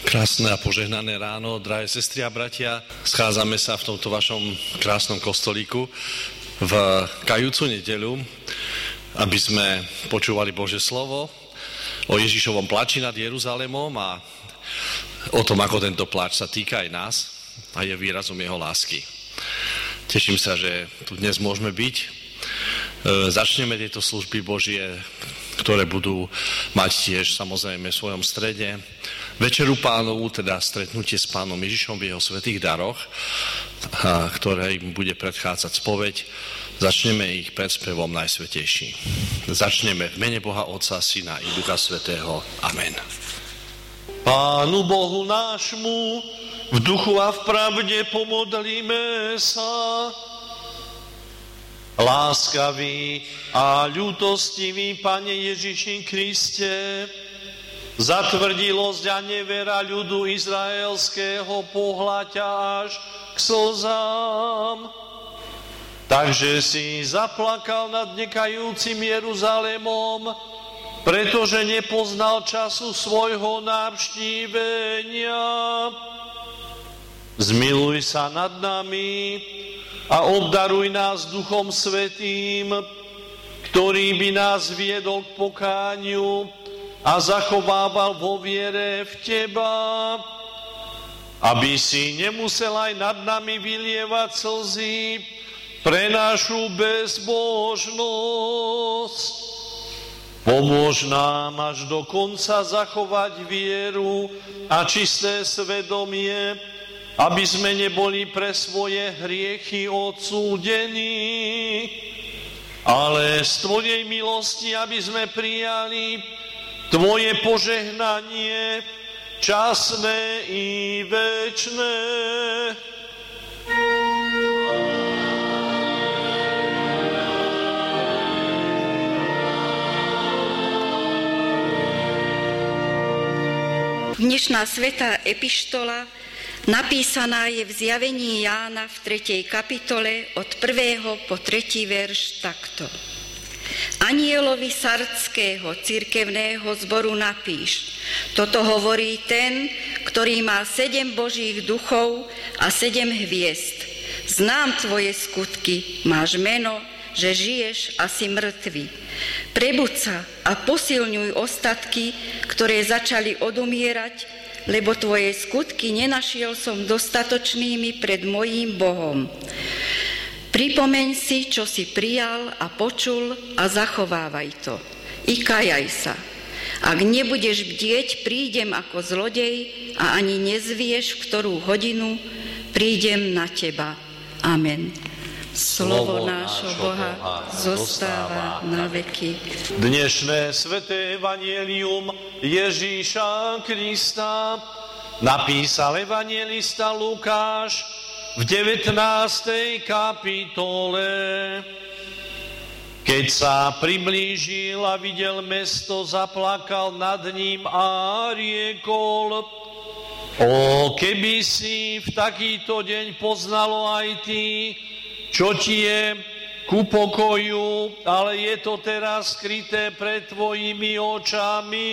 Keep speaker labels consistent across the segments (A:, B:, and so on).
A: Krásne a požehnané ráno, drahé sestry a bratia. Schádzame sa v tomto vašom krásnom kostolíku v kajúcu nedeľu, aby sme počúvali Božie slovo o Ježišovom pláči nad Jeruzalémom a o tom, ako tento pláč sa týka aj nás a je výrazom jeho lásky. Teším sa, že tu dnes môžeme byť. Začneme tieto služby Božie, ktoré budú mať tiež samozrejme v svojom strede Večeru Pánovu, teda stretnutie s Pánom Ježišom v jeho svätých daroch, ktoré im bude predchádzať spoveď. Začneme ich predspevom Najsvätejší. Začneme v mene Boha Otca, Syna i Ducha Svätého. Amen.
B: Pánu Bohu nášmu, v duchu a v pravde pomodlíme sa. Láskavý a ľútostivý Pane Ježiši Kriste, zatvrdilosť a nevera ľudu izraelského pohľaďa až k slzám. Takže si zaplakal nad nekajúcim Jeruzalémom, pretože nepoznal času svojho navštívenia. Zmiluj sa nad nami a obdaruj nás Duchom Svätým, ktorý by nás viedol k pokániu a zachovával vo viere v Teba, aby si nemusel aj nad nami vylievať slzy pre našu bezbožnosť. Pomôž nám až do konca zachovať vieru a čisté svedomie, aby sme neboli pre svoje hriechy odsúdení, ale z Tvojej milosti, aby sme prijali Tvoje požehnanie, časné i večné.
C: Dnešná svätá epištola napísaná je v zjavení Jána v 3. kapitole od 1. po 3. verš takto. Anielovi sardského cirkevného zboru napíš: toto hovorí ten, ktorý má 7 božích duchov a 7 hviezd. Znám tvoje skutky, máš meno, že žiješ a si mŕtvy. Prebuď sa a posilňuj ostatky, ktoré začali odumierať, lebo tvoje skutky nenašiel som dostatočnými pred mojím Bohom. Pripomeň si, čo si prijal a počul a zachovávaj to. I kajaj sa. Ak nebudeš bdieť, prídem ako zlodej a ani nezvieš, v ktorú hodinu prídem na teba. Amen. Slovo nášho Boha zostáva na veky.
B: Dnešné sväté evanjelium Ježíša Krista napísal evanjelista Lukáš v 19. kapitole. Keď sa priblížil a videl mesto, zaplakal nad ním a riekol: o, keby si v takýto deň poznalo aj ty, čo ti je ku pokoju, ale je to teraz skryté pred tvojimi očami.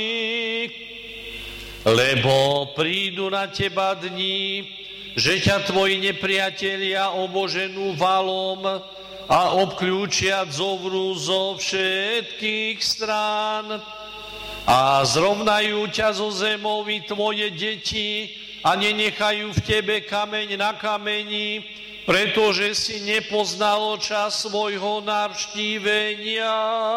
B: Lebo prídu na teba dni, že ťa tvoji nepriatelia oboženú valom a obkľúčia zovrú zo všetkých strán a zrovnajú ťa zo zemou i tvoje deti a nenechajú v tebe kameň na kameni, pretože si nepoznalo čas svojho navštívenia.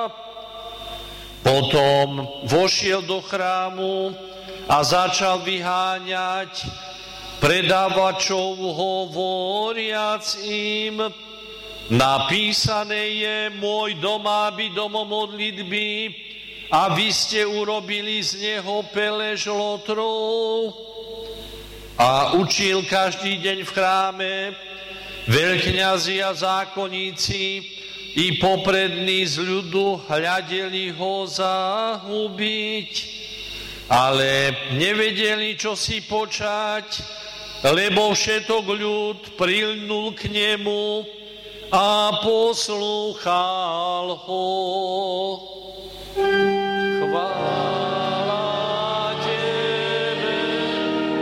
B: Potom vošiel do chrámu a začal vyháňať predávačov, hovoriac im: napísané je, môj dom má byť domom modlitby, a vy ste urobili z neho pelež lotrov. A učil každý deň v chráme. Veľkňazi a zákonníci i poprední z ľudu hľadeli ho zahubiť, ale nevedeli, čo si počať, lebo všetok ľud prilnul k nemu a poslúchal ho. Chvála Tebe,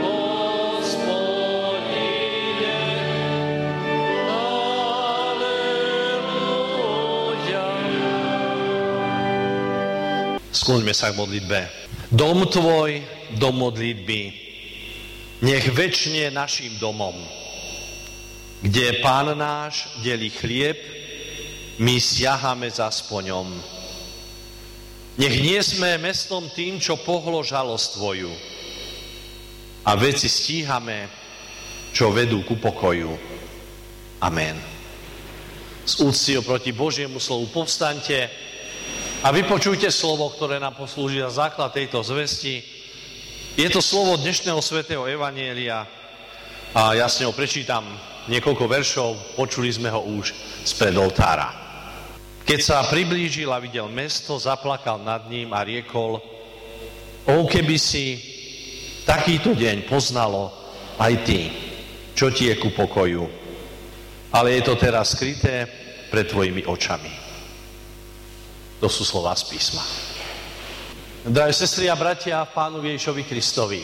B: Skloňme sa k modlitbe. Dom tvoj, dom modlitby, nech večne našim domom, kde Pán náš delí chlieb, my siahame zas po ňom. Nech nie sme mestom tým, čo pohlo žalosť tvoju, a veci stíhame, čo vedú ku pokoju. Amen. Z úcty oproti Božiemu slovu povstaňte a vypočujte slovo, ktoré nám poslúži za základ tejto zvesti. Je to slovo dnešného svätého evanjelia a ja s ňou prečítam niekoľko veršov, počuli sme ho už spred oltára. Keď sa priblížil a videl mesto, zaplakal nad ním a riekol: O, keby si takýto deň poznalo aj ty, čo ti je ku pokoju. Ale je to teraz skryté pred tvojimi očami. To sú slová z písma. Drahé sestry a bratia v Pánovi Ježišovi Kristovi,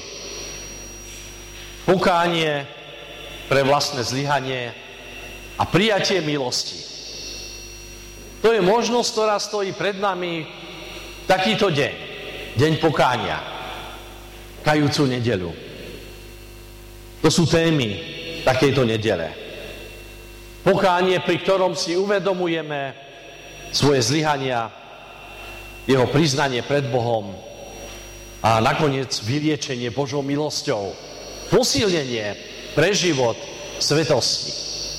B: pokánie pre vlastné zlyhanie a prijatie milosti. To je možnosť, ktorá stojí pred nami takýto deň. Deň pokánia. Kajúcu nedeľu. To sú témy takejto nedele. Pokánie, pri ktorom si uvedomujeme svoje zlyhania, jeho priznanie pred Bohom a nakoniec vyliečenie Božou milosťou, posilnenie pre život svetosti.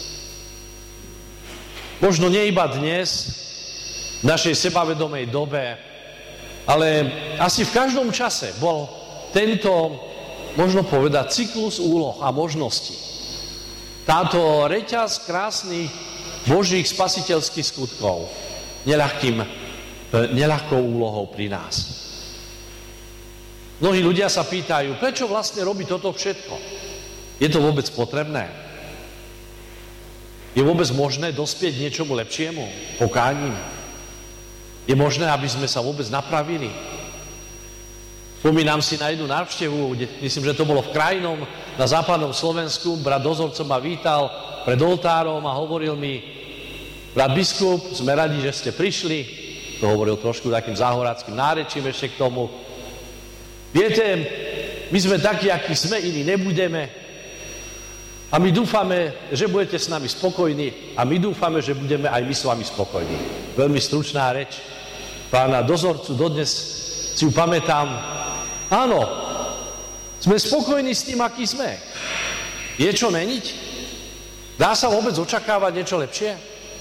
B: Možno nie iba dnes, v našej sebavedomej dobe, ale asi v každom čase bol tento, možno povedať, cyklus úloh a možností. Táto reťaz krásnych Božích spasiteľských skutkov neľahkou úlohou pri nás. Mnohí ľudia sa pýtajú, prečo vlastne robí toto všetko? Je to vôbec potrebné? Je vôbec možné dospieť niečomu lepšiemu? Pokáním? Je možné, aby sme sa vôbec napravili? Spomínam si na jednu návštevu, myslím, že to bolo v Krajnom, na západnom Slovensku. Brat dozorca ma vítal pred oltárom a hovoril mi: brat biskup, sme radi, že ste prišli. To hovoril trošku takým záhoráckým nárečím ešte k tomu. Viete, my sme takí, akí sme, iní nebudeme. A my dúfame, že budete s nami spokojní a my dúfame, že budeme aj my s vami spokojní. Veľmi stručná reč pána dozorcu, dodnes si ju pamätám. Áno, sme spokojní s tým, aký sme. Je čo meniť? Dá sa vôbec očakávať niečo lepšie?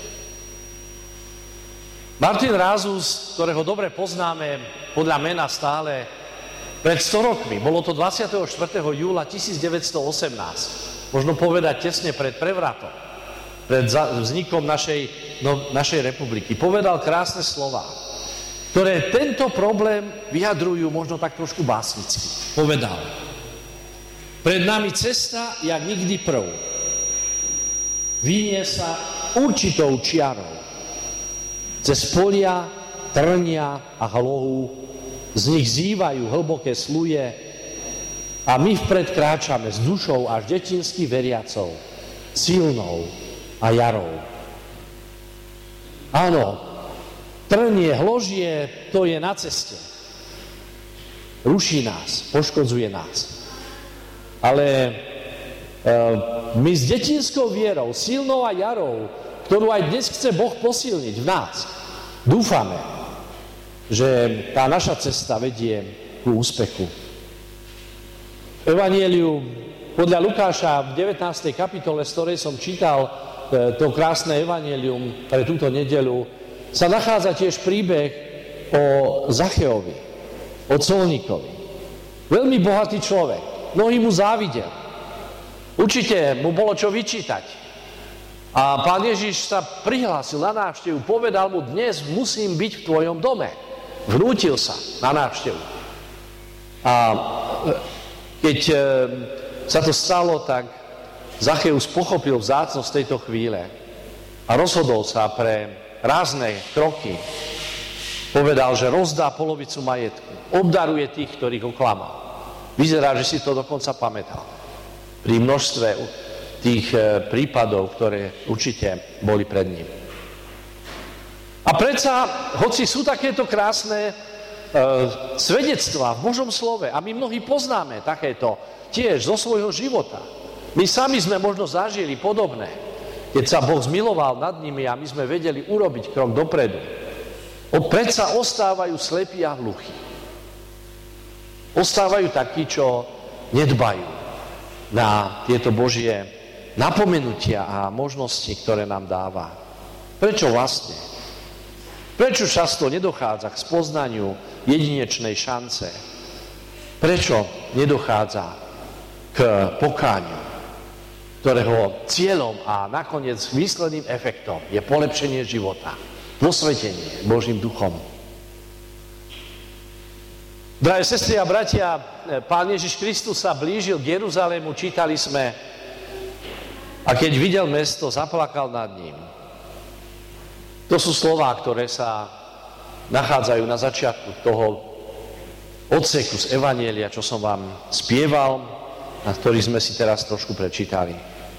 B: Martin Rázus, ktorého dobre poznáme podľa mena stále, pred 100 rokmi, bolo to 24. júla 1918, možno povedať tesne pred prevratom, pred vznikom našej republiky, povedal krásne slová, ktoré tento problém vyjadrujú možno tak trošku básnicky. Povedal: pred nami cesta, jak nikdy prv, vynie sa určitou čiarou. Cez polia, trnia a hlohu, z nich zývajú hlboké sluje a my vpred kráčame s dušou až detinsky veriacou, silnou a jarou. Áno, trnie, hložie, to je na ceste. Ruší nás, poškodzuje nás. Ale my s detinskou vierou, silnou a jarou, ktorú aj dnes chce Boh posilniť v nás, dúfame, že tá naša cesta vedie ku úspechu. Evanjeliu podľa Lukáša v 19. kapitole, z ktorej som čítal to krásne evanjelium pre túto nedeľu, sa nachádza tiež príbeh o Zacheovi, o colníkovi. Veľmi bohatý človek, mnohí mu závidel. Určite mu bolo čo vyčítať. A Pán Ježiš sa prihlásil na návštevu, povedal mu: dnes musím byť v tvojom dome. Vnútil sa na návštevu. A keď sa to stalo, tak Zacheus pochopil vzácnosť tejto chvíle a rozhodol sa pre rázne kroky. Povedal, že rozdá polovicu majetku, obdaruje tých, ktorých oklamal. Vyzerá, že si to dokonca pamätal. Pri množstve tých prípadov, ktoré určite boli pred ním. A predsa, hoci sú takéto krásne
D: svedectvá v Božom slove. A my mnohí poznáme takéto tiež zo svojho života. My sami sme možno zažili podobné, keď sa Boh zmiloval nad nimi a my sme vedeli urobiť krok dopredu. Predsa ostávajú slepí a hluchí. Ostávajú takí, čo nedbajú na tieto Božie napomenutia a možnosti, ktoré nám dáva. Prečo vlastne? Prečo často nedochádza k spoznaniu jedinečnej šance? Prečo nedochádza k pokániu, ktorého cieľom a nakoniec výsledným efektom je polepšenie života, posvetenie Božím duchom? Drahé sestry a bratia, Pán Ježiš Kristus sa blížil k Jeruzalému, čítali sme, a keď videl mesto, zaplakal nad ním. To sú slová, ktoré sa nachádzajú na začiatku toho odseku z Evanjelia, čo som vám spieval, na ktorý sme si teraz trošku prečítali.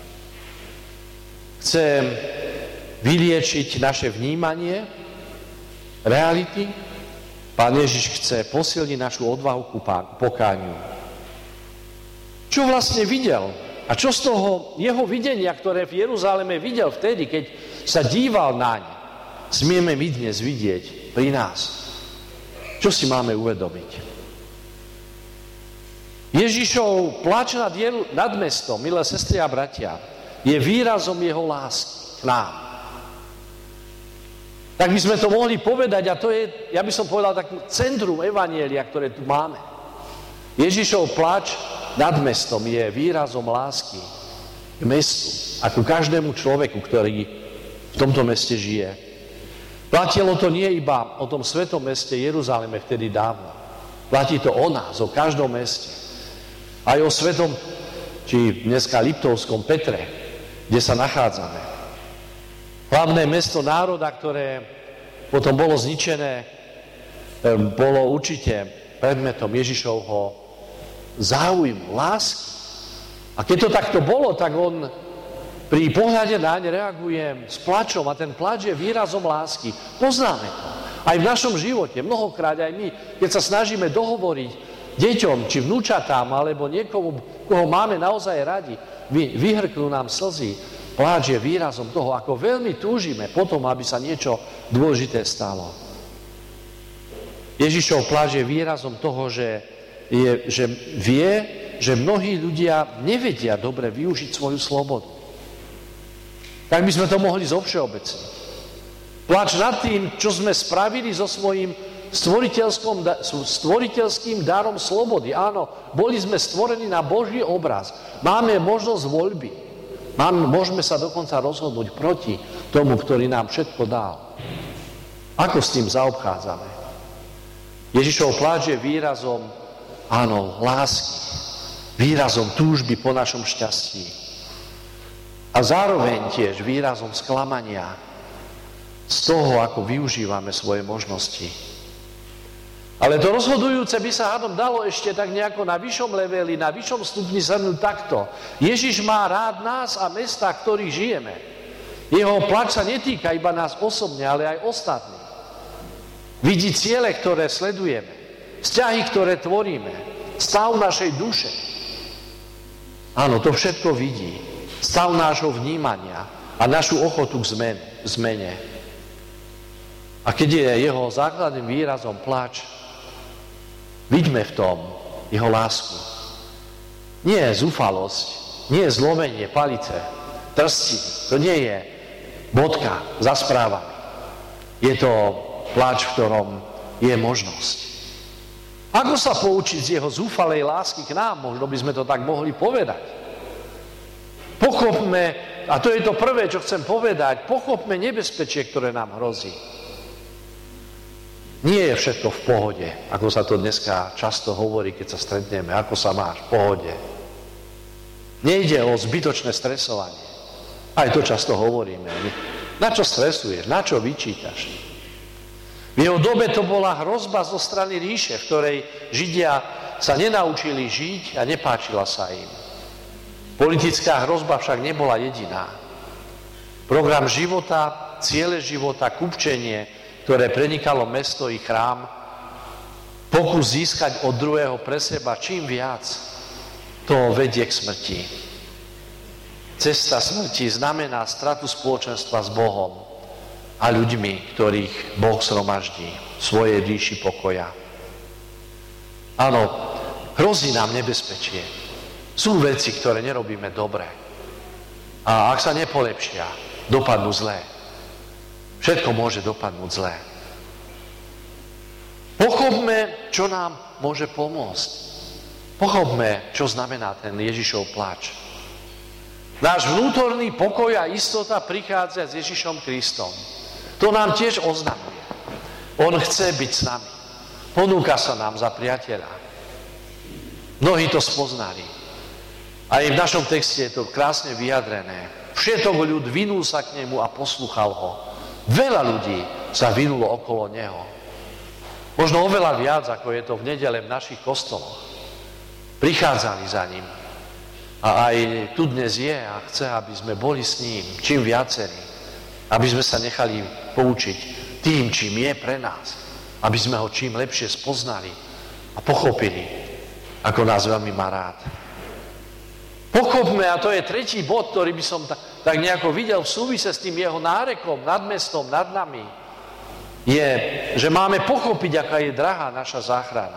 D: Chce vyliečiť naše vnímanie reality. Pán Ježiš chce posilniť našu odvahu ku pokániu. Čo vlastne videl? A čo z toho jeho videnia, ktoré v Jeruzaleme videl vtedy, keď sa díval naň, smieme my dnes vidieť pri nás? Čo si máme uvedomiť? Ježišov plač nad mestom, milé sestry a bratia, je výrazom jeho lásky k nám. Tak by sme to mohli povedať, a to je, ja by som povedal, tak centrum Evanjelia, ktoré tu máme. Ježišov plač nad mestom je výrazom lásky k mestu a ku každému človeku, ktorý v tomto meste žije. Platilo to nie iba o tom svetom meste Jeruzaleme vtedy dávno. Platí to o nás, o každom meste. Aj o svetom, či dneska Liptovskom Petre, kde sa nachádzame. Hlavné mesto národa, ktoré potom bolo zničené, bolo určite predmetom Ježišovho záujmu, lásky. A keď to takto bolo, tak on pri pohľade naň reaguje s plačom a ten plač je výrazom lásky. Poznáme to. Aj v našom živote, mnohokrát aj my, keď sa snažíme dohovoriť deťom, či vnúčatám, alebo niekomu, koho máme naozaj radi, vyhrknú nám slzy. Pláč je výrazom toho, ako veľmi túžime potom, aby sa niečo dôležité stalo. Ježišov pláč je výrazom toho, že vie, že mnohí ľudia nevedia dobre využiť svoju slobodu. Tak by sme to mohli zovšeobecniť. Pláč nad tým, čo sme spravili so svojím stvoriteľským darom slobody. Áno, boli sme stvorení na Boží obraz. Máme možnosť voľby. Môžeme sa dokonca rozhodnúť proti tomu, ktorý nám všetko dal. Ako s tým zaobchádzame? Ježišov pláč je výrazom, áno, lásky, výrazom túžby po našom šťastí. A zároveň tiež výrazom sklamania z toho, ako využívame svoje možnosti. Ale to rozhodujúce by sa hádom dalo ešte tak nejako na vyššom leveli, na vyššom stupni zhrnúť takto. Ježiš má rád nás a mesta, v ktorých žijeme. Jeho pláč sa netýka iba nás osobne, ale aj ostatných. Vidí ciele, ktoré sledujeme, vzťahy, ktoré tvoríme, stav našej duše. Áno, to všetko vidí. Stav nášho vnímania a našu ochotu k zmene. A keď je jeho základným výrazom pláč, vidíme v tom jeho lásku. Nie je zúfalosť, nie je zlomenie palice, trsti. To nie je bodka za správami. Je to pláč, v ktorom je možnosť. Ako sa poučiť z jeho zúfalej lásky k nám? Možno by sme to tak mohli povedať. Pochopme, a to je to prvé, čo chcem povedať, pochopme nebezpečie, ktoré nám hrozí. Nie je všetko v pohode, ako sa to dneska často hovorí, keď sa stretneme. Ako sa máš? V pohode. Nejde o zbytočné stresovanie. Aj to často hovoríme. Na čo stresuješ? Na čo vyčítaš? V jeho dobe to bola hrozba zo strany ríše, v ktorej Židia sa nenaučili žiť a nepáčila sa im. Politická hrozba však nebola jediná. Program života, ciele života, kupčenie, ktoré prenikalo mesto i chrám, pokus získať od druhého pre seba čím viac, to vedie k smrti. Cesta smrti znamená stratu spoločenstva s Bohom a ľuďmi, ktorých Boh zhromaždí v svojej ríši pokoja. Áno, hrozí nám nebezpečie. Sú veci, ktoré nerobíme dobre. A ak sa nepolepšia, dopadnú zlé. Všetko môže dopadnúť zlé. Pochopme, čo nám môže pomôcť. Pochopme, čo znamená ten Ježišov pláč. Náš vnútorný pokoj a istota prichádza s Ježišom Kristom. To nám tiež oznamuje. On chce byť s nami. Ponúka sa nám za priateľa. Mnohí to spoznali. Aj v našom texte je to krásne vyjadrené. Všetok ľud vinul sa k nemu a poslúchal ho. Veľa ľudí sa vinulo okolo neho. Možno oveľa viac, ako je to v nedele v našich kostoloch. Prichádzali za ním. A aj tu dnes je a chce, aby sme boli s ním čím viacerí. Aby sme sa nechali poučiť tým, čím je pre nás. Aby sme ho čím lepšie spoznali a pochopili, ako nás veľmi má rád. Pochopme, a to je tretí bod, ktorý by som tak nejako videl v súvise s tým jeho nárekom nad mestom, nad nami, je, že máme pochopiť, aká je drahá naša záchrana.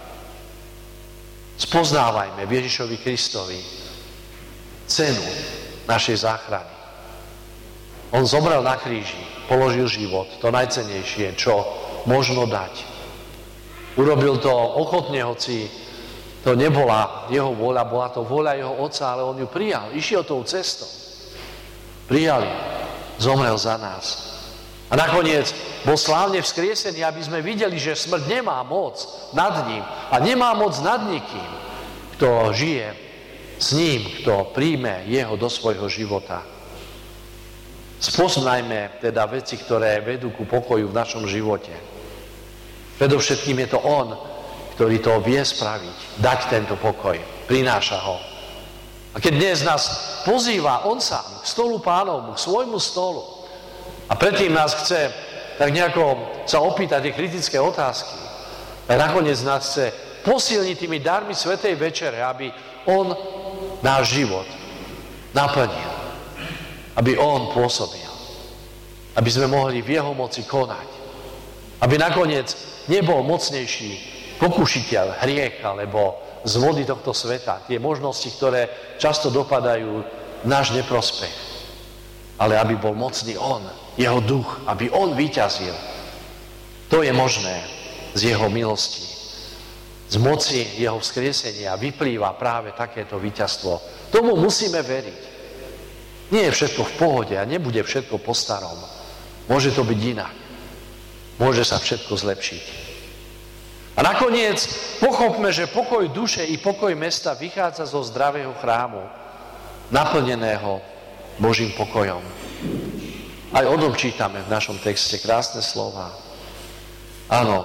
D: Spoznávajme v Ježišovi Kristovi cenu našej záchrany. On zomrel na kríži, položil život, to najcennejšie, čo možno dať. Urobil to ochotne, hoci to nebola jeho vôľa, bola to vôľa jeho otca, ale on ju prijal, išiel tou cestou. Prijal ju, zomrel za nás. A nakoniec bol slávne vzkriesený, aby sme videli, že smrť nemá moc nad ním a nemá moc nad nikým, kto žije s ním, kto príjme jeho do svojho života. Spoznajme teda veci, ktoré vedú ku pokoju v našom živote. Predovšetkým je to on, ktorý to vie spraviť, dať tento pokoj, prináša ho. A keď dnes nás pozýva on sám k stolu Pánovmu, k svojmu stolu, a predtým nás chce tak nejako sa opýtať tie kritické otázky, a nakoniec nás chce posilniť tými darmi Svätej Večere, aby on náš život naplnil, aby on pôsobil, aby sme mohli v jeho moci konať, aby nakoniec nebol mocnejší pokušiteľ, hriech alebo z vody tohto sveta, tie možnosti, ktoré často dopadajú v náš neprospech, ale aby bol mocný on, jeho duch, aby on víťazil. To je možné z jeho milosti. Z moci jeho vzkriesenia vyplýva práve takéto víťazstvo. Tomu musíme veriť. Nie je všetko v pohode a nebude všetko po starom. Môže to byť inak. Môže sa všetko zlepšiť. A nakoniec pochopme, že pokoj duše i pokoj mesta vychádza zo zdravého chrámu, naplneného Božím pokojom. Aj o tom čítame v našom texte krásne slova. Áno,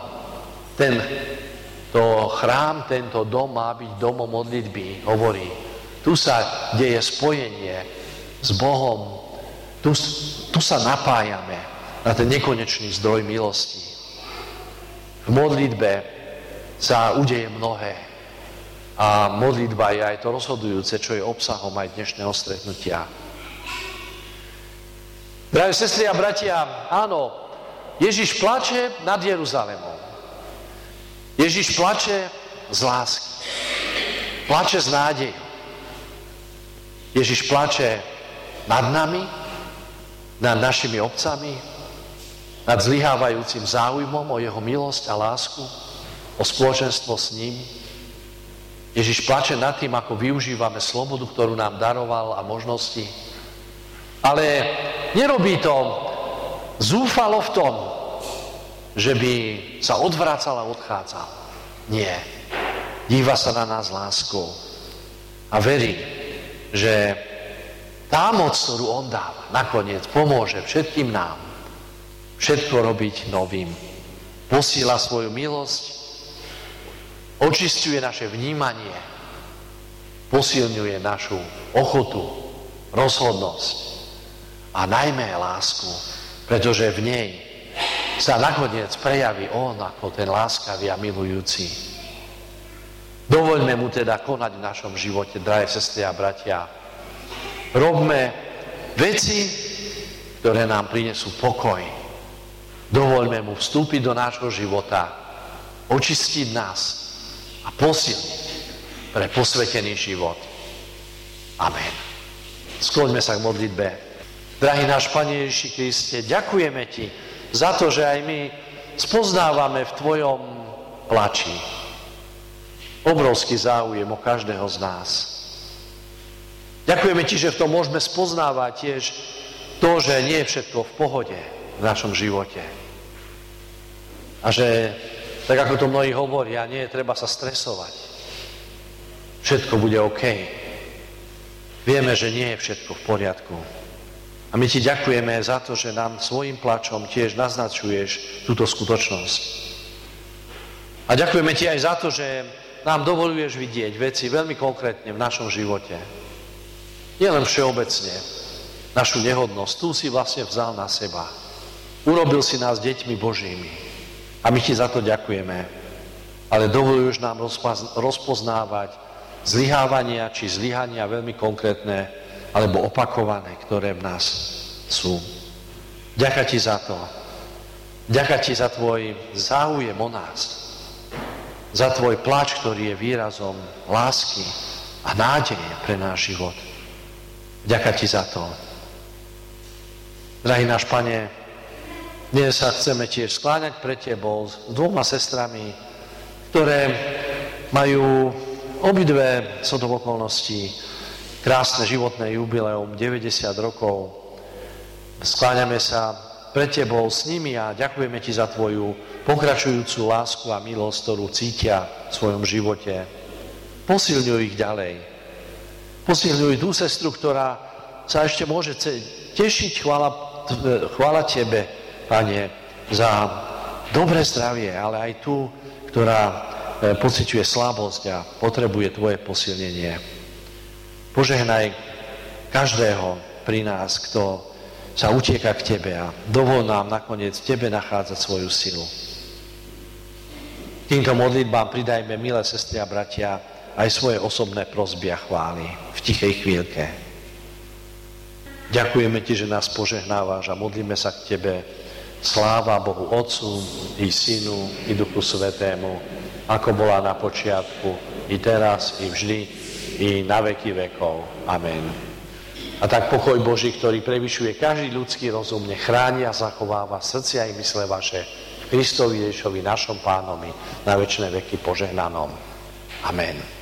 D: tento chrám, tento dom má byť domom modlitby, hovorí. Tu sa deje spojenie s Bohom, tu sa napájame na ten nekonečný zdroj milosti. V modlitbe sa udeje mnohé. A modlitba je aj to rozhodujúce, čo je obsahom aj dnešného stretnutia. Drahé sestry a bratia, áno, Ježiš plače nad Jeruzalémom. Ježiš plače z lásky. Plače z nádejou. Ježiš plače nad nami, nad našimi obcami, nad zlyhávajúcim záujmom o jeho milosť a lásku, o spoločenstvo s ním. Ježiš plače nad tým, ako využívame slobodu, ktorú nám daroval a možnosti. Ale nerobí to zúfalo v tom, že by sa odvracal a odchádzal. Nie. Díva sa na nás láskou a verí, že tá moc, ktorú on dáva, nakoniec pomôže všetkým nám všetko robiť novým. Posíla svoju milosť, očisťuje naše vnímanie, posilňuje našu ochotu, rozhodnosť a najmä lásku, pretože v nej sa nakoniec prejaví on ako ten láskavý a milujúci. Dovoľme mu teda konať v našom živote, drahé sestry a bratia. Robme veci, ktoré nám prinesú pokoj. Dovoľme mu vstúpiť do nášho života, očistiť nás a posilniť pre posvetený život. Amen. Skloňme sa k modlitbe. Drahý náš Pane Ježiši Kriste, ďakujeme Ti za to, že aj my spoznávame v Tvojom plači obrovský záujem o každého z nás. Ďakujeme Ti, že v tom môžeme spoznávať tiež to, že nie je všetko v pohode v našom živote. A že, tak ako to mnohí hovoria, nie je treba sa stresovať. Všetko bude OK. Vieme, že nie je všetko v poriadku. A my Ti ďakujeme za to, že nám svojim plačom tiež naznačuješ túto skutočnosť. A ďakujeme Ti aj za to, že nám dovoluješ vidieť veci veľmi konkrétne v našom živote. Nie len všeobecne. Našu nehodnosť. Tu si vlastne vzal na seba. Urobil si nás deťmi Božími. A my Ti za to ďakujeme. Ale dovoluješ nám rozpoznávať zlyhávania či zlyhania veľmi konkrétne alebo opakované, ktoré v nás sú. Ďakujem Ti za to. Ďakujem Ti za Tvoj záujem o nás. Za Tvoj pláč, ktorý je výrazom lásky a nádeje pre náš život. Ďakujem Ti za to. Drahý náš Pane, dnes sa chceme tiež skláňať pred Tebou s dvoma sestrami, ktoré majú obidve shodou okolností krásne životné jubileum, 90 rokov. Skláňame sa pred Tebou s nimi a ďakujeme Ti za Tvoju pokračujúcu lásku a milosť, ktorú cítia v svojom živote. Posilňuj ich ďalej. Posilňuj tú sestru, ktorá sa ešte môže tešiť. Chvála Tebe, Pane, za dobré zdravie, ale aj tú, ktorá pociťuje slabosť a potrebuje Tvoje posilnenie. Požehnaj každého pri nás, kto sa utieka k Tebe a dovol nám nakoniec v Tebe nachádzať svoju silu. Týmto modlitbám pridajme, milé sestry a bratia, aj svoje osobné prosby a chvály v tichej chvíľke. Ďakujeme Ti, že nás požehnávaš a modlíme sa k Tebe. Sláva Bohu Otcu i Synu i Duchu Svätému, ako bola na počiatku, i teraz, i vždy, i na veky vekov. Amen. A tak pokoj Boží, ktorý prevyšuje každý ľudský rozum, nech chráni a zachováva srdcia i mysle vaše v Kristovi Ježišovi, našom Pánovi, na večné veky požehnanom. Amen.